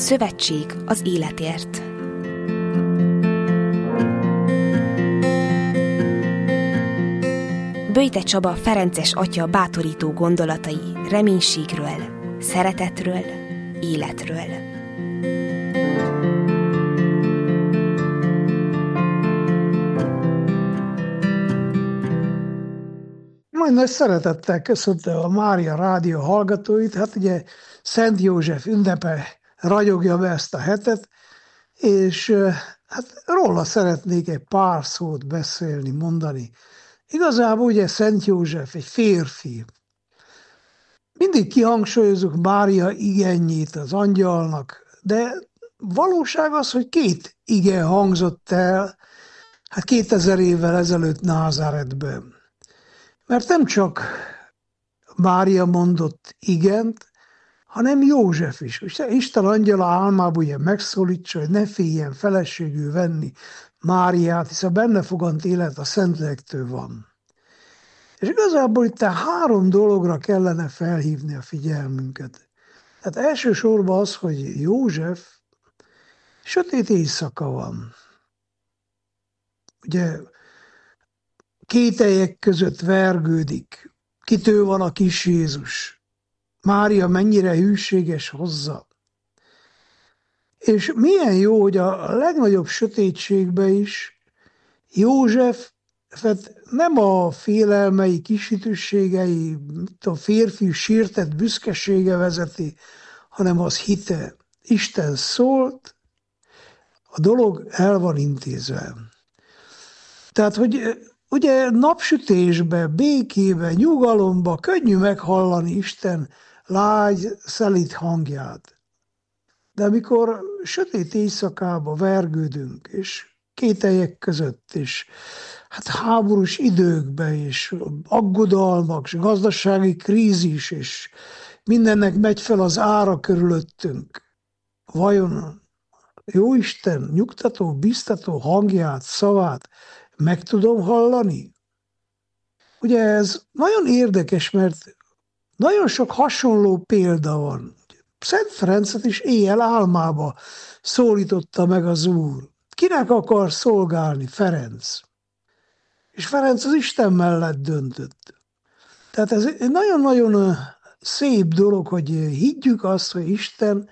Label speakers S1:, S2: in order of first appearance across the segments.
S1: Szövetség az életért. Böjte Csaba ferences atya bátorító gondolatai reménységről, szeretetről, életről.
S2: Majd nagy szeretettel köszöntöm a Mária Rádió hallgatóit. Hát ugye Szent József ünnepe ragyogja be ezt a hetet, és hát róla szeretnék egy pár szót beszélni, mondani. Igazából ugye Szent József egy férfi. Mindig kihangsúlyozzuk Mária igenjét az angyalnak, de valóság az, hogy 2 igen hangzott el, hát 2000 évvel ezelőtt Názáretben. Mert nem csak Mária mondott igent, hanem József is. Isten angyala álmában ugye megszólítsa, hogy ne féljen feleségül venni Máriát, hiszen benne fogant élet a Szentlélektől van. És igazából itt 3 dologra kellene felhívni a figyelmünket. Tehát elsősorban az, hogy József sötét éjszaka van. Ugye kételyek között vergődik, kitől van a kis Jézus. Mária mennyire hűséges hozzá. És milyen jó, hogy a legnagyobb sötétségben is Józsefet nem a félelmei, kisítőségei, a férfi sírtett büszkesége vezeti, hanem az hite. Isten szólt, a dolog el van intézve. Tehát, hogy ugye napsütésbe, békébe, nyugalomba könnyű meghallani Isten lágy, szelíd hangját. De amikor sötét éjszakába vergődünk, és kételyek között, és hát háborús időkben, és aggodalmak, és gazdasági krízis, és mindennek megy fel az ára körülöttünk, vajon Jóisten nyugtató, biztató hangját, szavát meg tudom hallani? Ugye ez nagyon érdekes, mert nagyon sok hasonló példa van. Szent Ferencet is éjjel álmába szólította meg az Úr. Kinek akar szolgálni? Ferenc. És Ferenc az Isten mellett döntött. Tehát ez egy nagyon-nagyon szép dolog, hogy higgyük azt, hogy Isten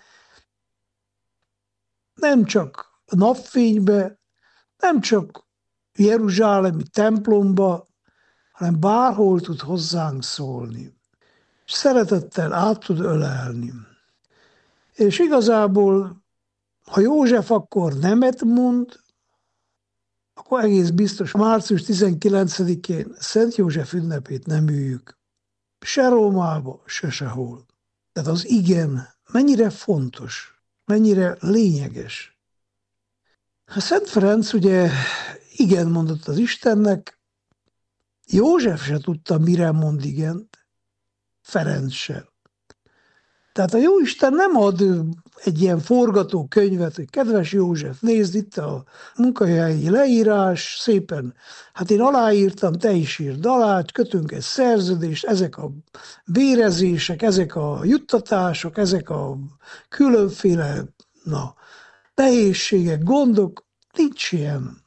S2: nem csak napfénybe, nem csak jeruzsálemi templomba, hanem bárhol tud hozzánk szólni. És szeretettel át tud ölelni. És igazából, ha József akkor nemet mond, akkor egész biztos március 19-én Szent József ünnepét nem üljük. Se Rómába, se sehol. Tehát az igen mennyire fontos, mennyire lényeges. Szent Ferenc ugye igen mondott az Istennek, József se tudta, mire mond igent, Ferenc se. Tehát a Jóisten nem ad egy ilyen forgatókönyvet, hogy kedves József, nézd itt a munkahelyi leírás, szépen, hát én aláírtam, te is írd alá, kötünk egy szerződést, ezek a bérezések, ezek a juttatások, ezek a különféle nehézségek, gondok, nincs ilyen.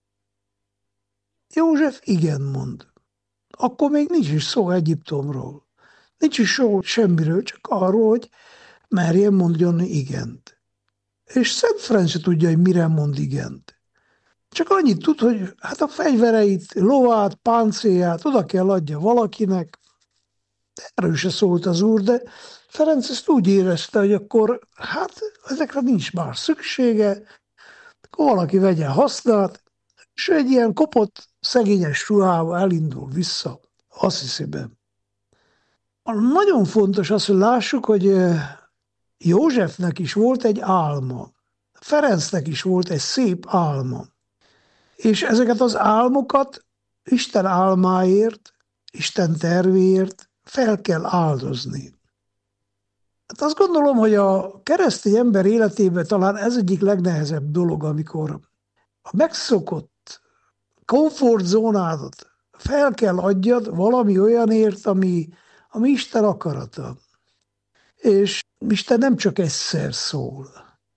S2: József igen mond. Akkor még nincs is szó Egyiptomról. Nincs is szó semmiről, csak arról, hogy merjen mondjon igent. És Szent Ferenc se tudja, hogy mire mond igent. Csak annyit tud, hogy hát a fegyvereit, lovát, páncélját oda kell adja valakinek. Erről se szólt az Úr, de Ferenc ezt úgy érezte, hogy akkor hát ezekre nincs már szüksége, akkor valaki vegye hasznát, és egy ilyen kopott, szegényes ruhába elindul vissza Assziszébe. Nagyon fontos az, hogy lássuk, hogy Józsefnek is volt egy álma. Ferencnek is volt egy szép álma. És ezeket az álmokat Isten álmáért, Isten tervéért fel kell áldozni. Hát azt gondolom, hogy a keresztény ember életében talán ez egyik legnehezebb dolog, amikor a megszokott komfortzónádat fel kell adjad valami olyanért, ami Isten akarata. És Isten nem csak egyszer szól.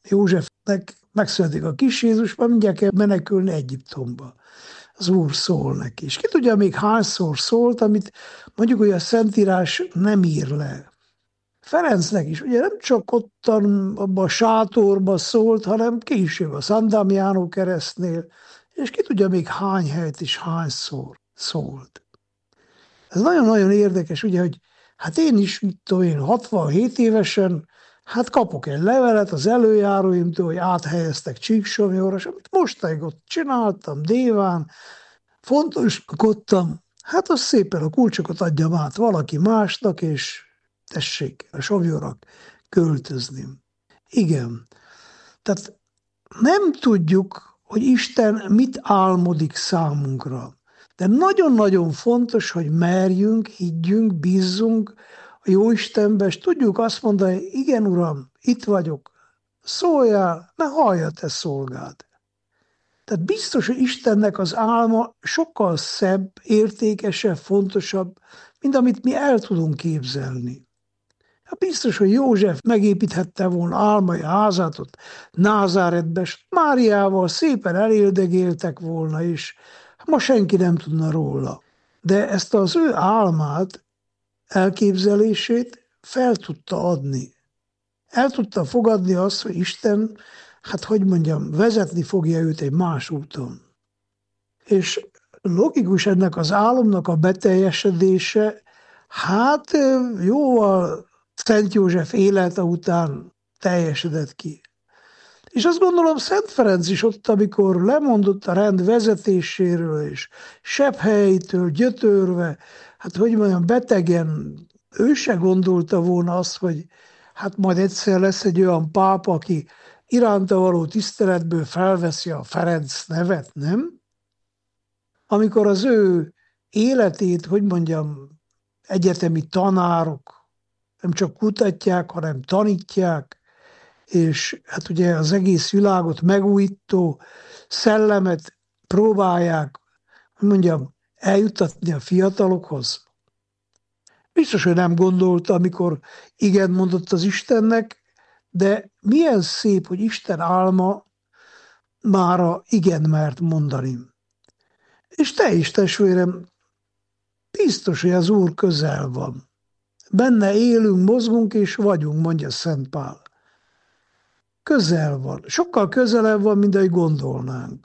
S2: Józsefnek megszületik a kis Jézus, már mindjárt kell menekülni Egyiptomba. Az Úr szól neki. És ki tudja még hányszor szólt, amit mondjuk, hogy a Szentírás nem ír le. Ferencnek is ugye nem csak ottan abban a sátorban szólt, hanem később a Szent Dámiánó keresztnél, és ki tudja még hány helyet is hányszor szólt. Ez nagyon-nagyon érdekes, ugye, hogy hát én is, mit tudom én, 67 évesen, hát kapok egy levelet az előjáróimtól, hogy áthelyeztek Csíksomlyóra, és amit mostanig ott csináltam, Déván, fontoskodtam, hát az szépen a kulcsokat adjam át valaki másnak, és tessék a Somlyóra költözni. Igen, tehát nem tudjuk, hogy Isten mit álmodik számunkra. De nagyon-nagyon fontos, hogy merjünk, higgyünk, bízzunk a Jóistenbe, és tudjuk azt mondani, igen, Uram, itt vagyok, szóljál, ne hallja te szolgád. Tehát biztos, hogy Istennek az álma sokkal szebb, értékesebb, fontosabb, mint amit mi el tudunk képzelni. Hát biztos, hogy József megépíthette volna álmai házát ott Názáretbe, és Máriával szépen eléldegéltek volna, és ma senki nem tudna róla. De ezt az ő álmát, elképzelését fel tudta adni. El tudta fogadni azt, hogy Isten, hát hogy mondjam, vezetni fogja őt egy más úton. És logikus ennek az álomnak a beteljesedése, hát jóval Szent József élete után teljesedett ki. És azt gondolom Szent Ferenc is ott, amikor lemondott a rend vezetéséről, és Sepphelytől gyötörve, hát hogy mondjam, betegen, ő se gondolta volna azt, hogy hát majd egyszer lesz egy olyan pápa, aki iránta való tiszteletből felveszi a Ferenc nevet, nem? Amikor az ő életét, hogy mondjam, egyetemi tanárok nem csak kutatják, hanem tanítják, és hát ugye az egész világot megújító szellemet próbálják, hogy mondjam, eljuttatni a fiatalokhoz. Biztos, hogy nem gondolta, amikor igen mondott az Istennek, de milyen szép, hogy Isten álma mára igen mert mondani. És te is, testvérem, biztos, hogy az Úr közel van. Benne élünk, mozgunk és vagyunk, mondja Szent Pál. Közel van. Sokkal közelebb van, mint ahogy gondolnánk.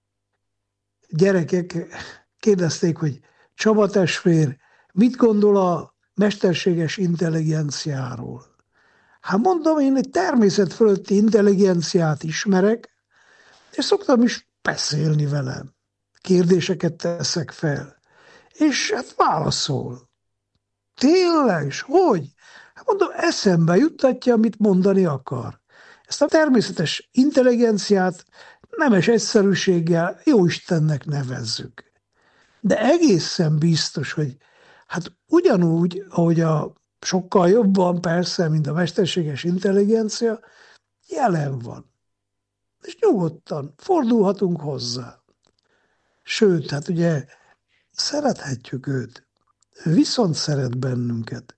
S2: Gyerekek kérdezték, hogy Csaba testvér, mit gondol a mesterséges intelligenciáról? Hát mondom, én egy természet fölötti intelligenciát ismerek, és szoktam is beszélni velem. Kérdéseket teszek fel. És hát válaszol. Tényleg? És hogy? Hát mondom, eszembe juttatja, amit mondani akar. Ezt a természetes intelligenciát nemes egyszerűséggel Jóistennek nevezzük. De egészen biztos, hogy hát ugyanúgy, ahogy a sokkal jobban persze, mint a mesterséges intelligencia, jelen van. És nyugodtan fordulhatunk hozzá. Sőt, hát ugye szerethetjük őt. Ő viszont szeret bennünket.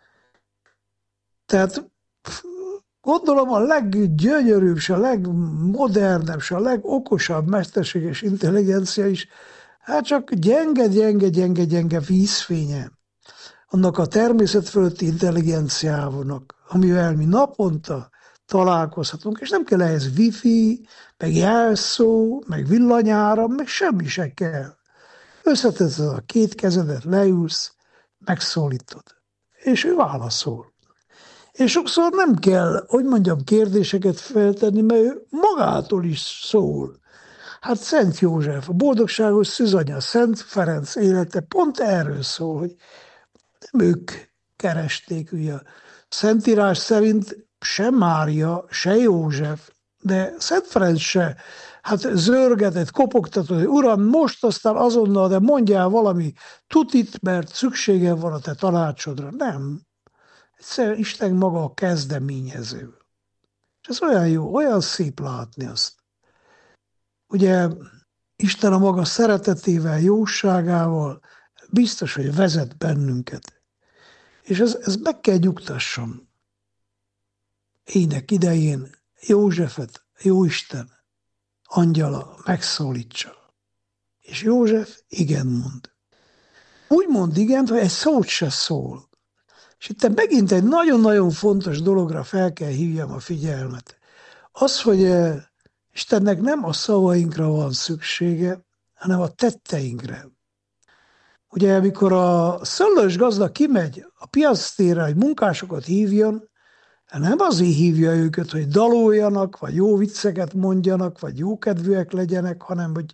S2: Tehát gondolom a leggyönyörűbb, a legmodernebb, a legokosabb mesterséges intelligencia is, hát csak gyenge vízfénye annak a természet fölötti intelligenciának, amivel mi naponta találkozhatunk, és nem kell ehhez wifi, meg jelszó, meg villanyáram, meg semmi se kell. Összeteszed a két kezedet, leülsz, megszólítod, és ő válaszol. És sokszor nem kell, hogy mondjam, kérdéseket feltenni, mert ő magától is szól. Hát Szent József, a boldogságos szűzanya, Szent Ferenc élete pont erről szól, hogy nem ők keresték, ugye. A Szentírás szerint se Mária, se József, de Szent Ferenc se, hát zörgetett, kopogtatott, hogy Uram, most aztán azonnal, de mondjál valami tutit, mert szükségem van a te tanácsodra. Nem. Egyszerűen Isten maga a kezdeményező. És ez olyan jó, olyan szép látni azt. Ugye Isten a maga szeretetével, jóságával biztos, hogy vezet bennünket. És ez meg kell nyugtasson. Ének idején Józsefet Jóisten angyala megszólítsa. És József igen mond. Úgy mond igent, hogy egy szót se szól. És itt megint egy nagyon-nagyon fontos dologra fel kell hívjam a figyelmet. Az, hogy Istennek nem a szavainkra van szüksége, hanem a tetteinkre. Ugye, amikor a szőlős gazda kimegy a piactérre, hogy munkásokat hívjon, nem azért hívja őket, hogy daloljanak, vagy jó vicceket mondjanak, vagy jókedvűek legyenek, hanem hogy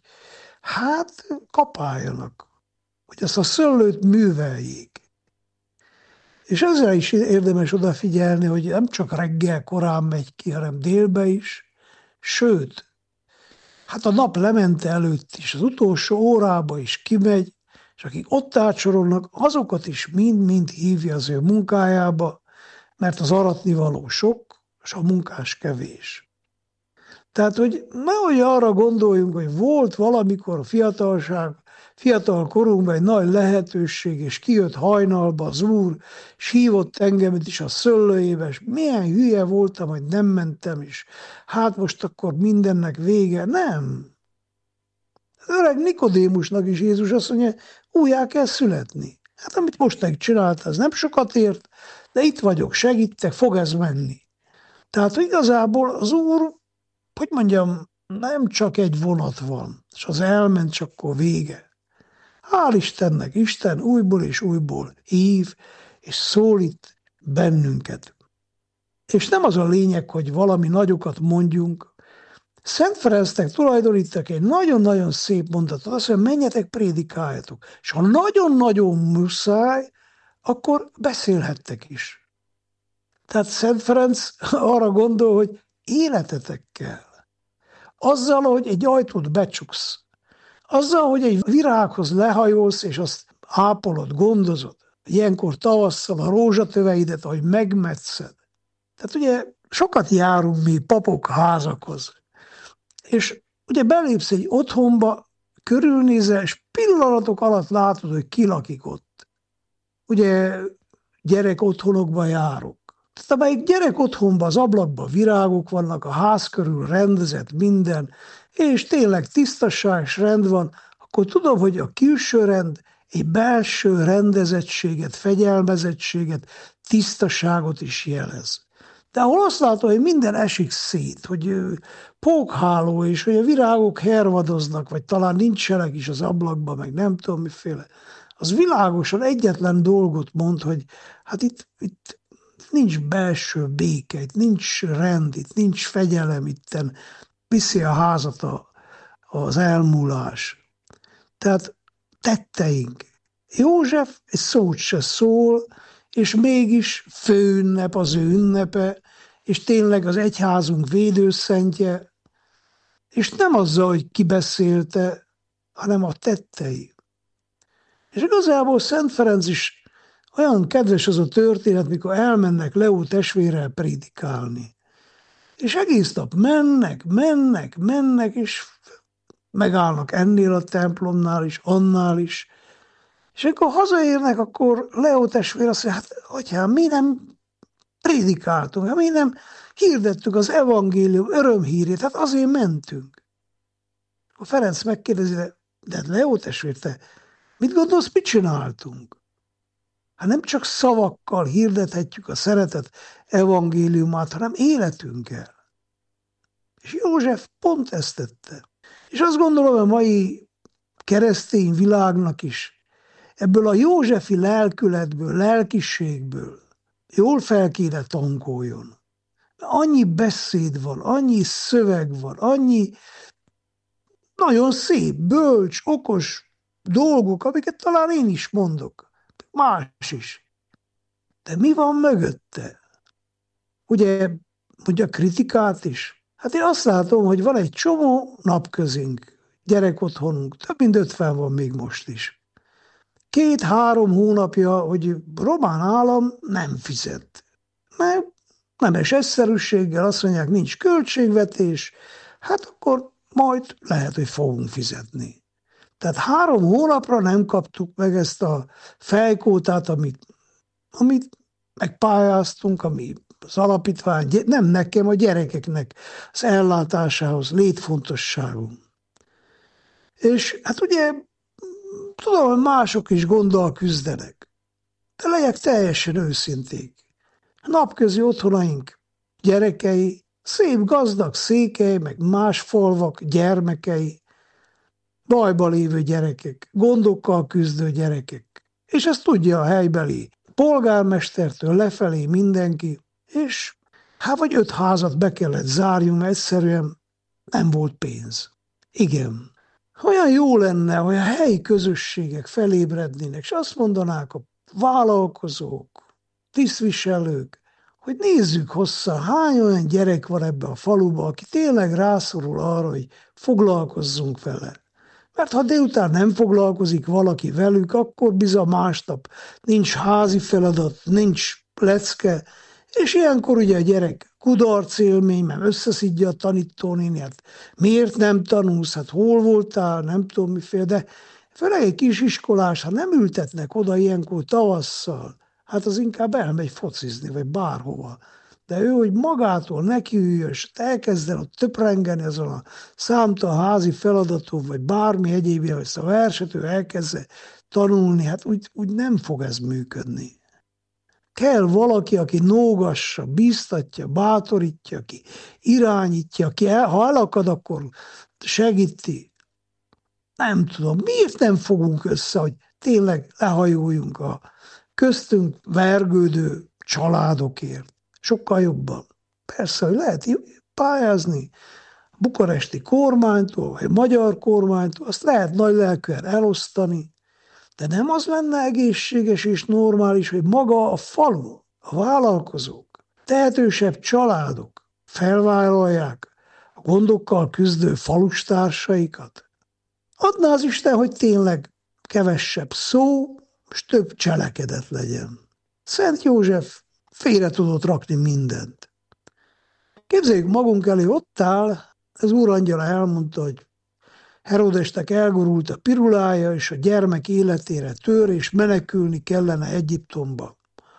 S2: kapáljanak, hogy azt a szőlőt műveljék. És ezzel is érdemes odafigyelni, hogy nem csak reggel korán megy ki, hanem délbe is, sőt, a nap lemente előtt is, az utolsó órába is kimegy, és akik ott átsorolnak, azokat is mind-mind hívja az ő munkájába, mert az aratnivaló sok, és a munkás kevés. Tehát, hogy nehogy arra gondoljunk, hogy volt valamikor a fiatal korunkban egy nagy lehetőség, és kijött hajnalba az Úr, és hívott engem is a szőlőjébe, és milyen hülye voltam, hogy nem mentem is. Most akkor mindennek vége. Nem. Az öreg Nikodémusnak is Jézus azt mondja, újjá kell születni. Amit mostanig csinálta, az nem sokat ért, de itt vagyok, segítek, fog ez menni. Tehát igazából az Úr, hogy mondjam, nem csak egy vonat van, és az elment, csak akkor vége. Hál' Istennek, Isten újból és újból hív, és szólít bennünket. És nem az a lényeg, hogy valami nagyokat mondjunk. Szent Ferencnek tulajdonítok egy nagyon-nagyon szép mondatot, azt mondja, menjetek, prédikáljatok. És ha nagyon-nagyon muszáj, akkor beszélhettek is. Tehát Szent Ferenc arra gondol, hogy életetek kell. Azzal, hogy egy ajtót becsuksz, azzal, hogy egy virághoz lehajolsz, és azt ápolod, gondozod. Ilyenkor tavasszal a rózsatöveidet, ahogy megmetszed. Tehát ugye sokat járunk mi papok házakhoz. És ugye belépsz egy otthonba, körülnézel, és pillanatok alatt látod, hogy ki lakik ott. Ugye gyerek otthonokba járok. Tehát amelyik gyerek otthonban az ablakban virágok vannak, a ház körül rendezett minden, és tényleg tisztaság és rend van, akkor tudom, hogy a külső rend egy belső rendezettséget, fegyelmezettséget, tisztaságot is jelez. De ahol azt látom, hogy minden esik szét, hogy pókháló, és hogy a virágok hervadoznak, vagy talán nincsenek is az ablakban, meg nem tudom miféle, az világosan egyetlen dolgot mond, hogy itt nincs belső béke, itt nincs rend, itt nincs fegyelem, itten viszi a házat az elmúlás. Tehát tetteink. József egy szót se szól, és mégis főünnep az ő ünnepe, és tényleg az egyházunk védőszentje, és nem azzal, hogy kibeszélte, hanem a tettei. És igazából Szent Ferenc is olyan kedves az a történet, mikor elmennek Leó testvérrel prédikálni. És egész nap mennek, és megállnak ennél a templomnál is, annál is. És amikor hazaérnek, akkor Leó testvér azt mondja, atyám, mi nem prédikáltunk, mi nem hirdettük az evangélium örömhírét, azért mentünk. A Ferenc megkérdezi, de Leó testvér, te mit gondolsz, mit csináltunk? Nem csak szavakkal hirdethetjük a szeretet evangéliumát, hanem életünkkel. És József pont ezt tette. És azt gondolom, a mai keresztény világnak is ebből a józsefi lelkületből, lelkiségből jól fel kéne tankoljon. Annyi beszéd van, annyi szöveg van, annyi nagyon szép, bölcs, okos dolgok, amiket talán én is mondok. Más is. De mi van mögötte? Ugye, mondja kritikát is. Én azt látom, hogy van egy csomó napközünk, gyerekotthonunk, több mint 50 van még most is. 2-3 hónapja, hogy román állam nem fizet. Mert nemes egyszerűséggel azt mondják, nincs költségvetés, akkor majd lehet, hogy fogunk fizetni. Tehát 3 hónapra nem kaptuk meg ezt a fejkótát, amit megpályáztunk, ami az alapítvány, nem nekem, a gyerekeknek az ellátásához létfontosságú. És hát ugye tudom, hogy mások is gonddal küzdenek, de legyek teljesen őszinték. Napközi otthonaink gyerekei, szép gazdag Székely, meg más falvak gyermekei, bajba lévő gyerekek, gondokkal küzdő gyerekek. És ezt tudja a helybeli polgármestertől lefelé mindenki, és hát vagy 5 házat be kellett zárjunk, mert egyszerűen nem volt pénz. Igen. Olyan jó lenne, hogy a helyi közösségek felébrednének, és azt mondanák a vállalkozók, tisztviselők, hogy nézzük hosszá, hány olyan gyerek van ebbe a faluba, aki tényleg rászorul arra, hogy foglalkozzunk vele. Mert ha délután nem foglalkozik valaki velük, akkor bizony másnap nincs házi feladat, nincs lecke, és ilyenkor ugye a gyerek kudarc élmény, mert összeszidja a tanítónéni, hát miért nem tanulsz, hát hol voltál, nem tudom miféle, de főleg egy kis iskolás, ha nem ültetnek oda ilyenkor tavasszal, hát az inkább elmegy focizni, vagy bárhova. De ő, hogy magától nekiüljön, és elkezden ott töprengeni azon a számtalan házi feladaton, vagy bármi egyébben, hogy a verset ő elkezdje tanulni, hát úgy nem fog ez működni. Kell valaki, aki nógassa, bíztatja, bátorítja, aki irányítja, aki ha elakad, akkor segíti. Nem tudom, miért nem fogunk össze, hogy tényleg lehajoljunk a köztünk vergődő családokért. Sokkal jobban. Persze, hogy lehet pályázni bukaresti kormánytól, vagy magyar kormánytól, azt lehet nagy lelkűen elosztani, de nem az lenne egészséges és normális, hogy maga a falu, a vállalkozók, tehetősebb családok felvállalják a gondokkal küzdő falustársaikat. Adná az Isten, hogy tényleg kevesebb szó, és több cselekedet legyen. Szent József félre tudott rakni mindent. Képzeljük magunk elé, ott áll, az úrangyala elmondta, hogy Herodesnek elgurult a pirulája, és a gyermek életére tör, és menekülni kellene Egyiptomba.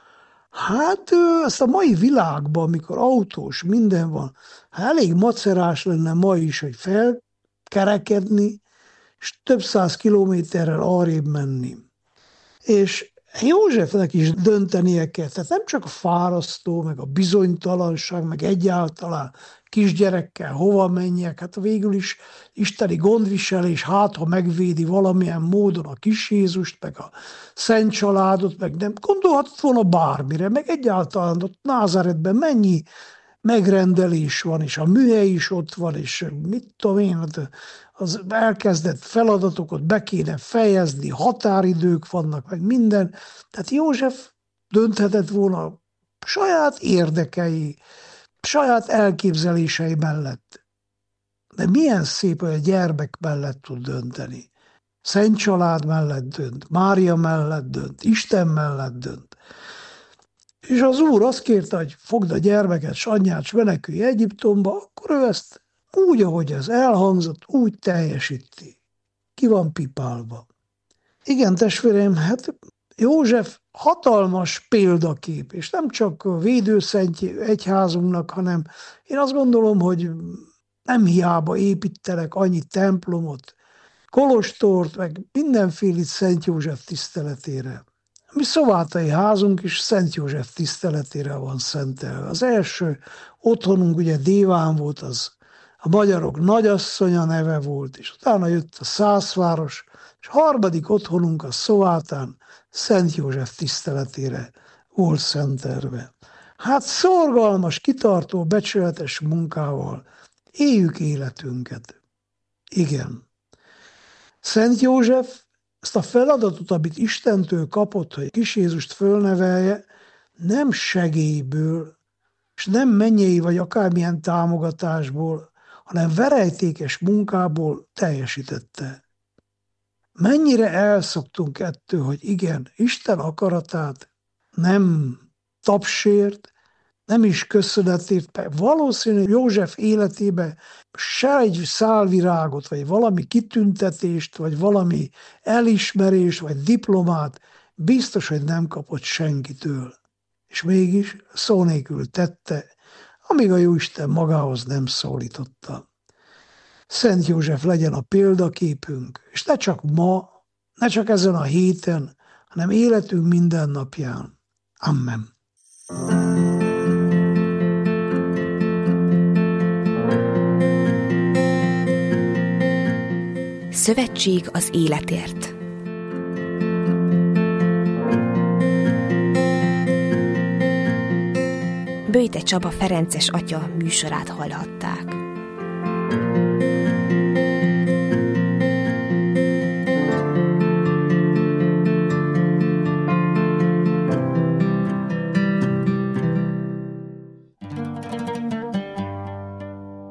S2: Hát ezt a mai világban, amikor autós minden van, elég macerás lenne ma is, hogy felkerekedni, és több 100 kilométerrel arrébb menni. És Józsefnek is döntenie kell, tehát nem csak a fárasztó, meg a bizonytalanság, meg egyáltalán kisgyerekkel hova menjek, hát végül is isteni gondviselés, hát ha megvédi valamilyen módon a kis Jézust, meg a szent családot, meg nem gondolhatott volna bármire, meg egyáltalán ott Názáretben mennyi megrendelés van, és a műhely is ott van, és mit tudom én, az elkezdett feladatokat be kéne fejezni, határidők vannak, meg minden. Tehát József dönthetett volna saját érdekei, saját elképzelései mellett. De milyen szép, hogy a gyermek mellett tud dönteni. Szent család mellett dönt, Mária mellett dönt, Isten mellett dönt. És az úr azt kérte, hogy fogd a gyermeket, s anyját, s menekülj Egyiptomba, akkor ő ezt úgy, ahogy ez elhangzott, úgy teljesíti. Ki van pipálva. Igen, testvéreim, hát József hatalmas példakép, és nem csak védőszentje egyházunknak, hanem én azt gondolom, hogy nem hiába építenek annyi templomot, kolostort, meg mindenféle Szent József tiszteletére. Mi szovátai házunk is Szent József tiszteletére van szentelve. Az első otthonunk ugye Déván volt, az a magyarok nagyasszonya neve volt, és utána jött a Szászváros, és harmadik otthonunk a Szovátán Szent József tiszteletére volt szentelve. Hát szorgalmas, kitartó, becsületes munkával éljük életünket. Igen. Szent József ezt a feladatot, amit Istentől kapott, hogy kis Jézust fölnevelje, nem segélyből, és nem mennyei vagy akármilyen támogatásból, hanem verejtékes munkából teljesítette. Mennyire elszoktunk ettől, hogy igen, Isten akaratát nem tapsért, nem is köszönetért, mert valószínű József életébe se egy szálvirágot, vagy valami kitüntetést, vagy valami elismerést, vagy diplomát biztos, hogy nem kapott senkitől. és mégis szó nélkül tette, amíg a Jóisten magához nem szólította. Szent József legyen a példaképünk, és ne csak ma, ne csak ezen a héten, hanem életünk minden napján. Amen.
S1: Szövetség az életért. Böjte Csaba ferences atya műsorát hallhatták.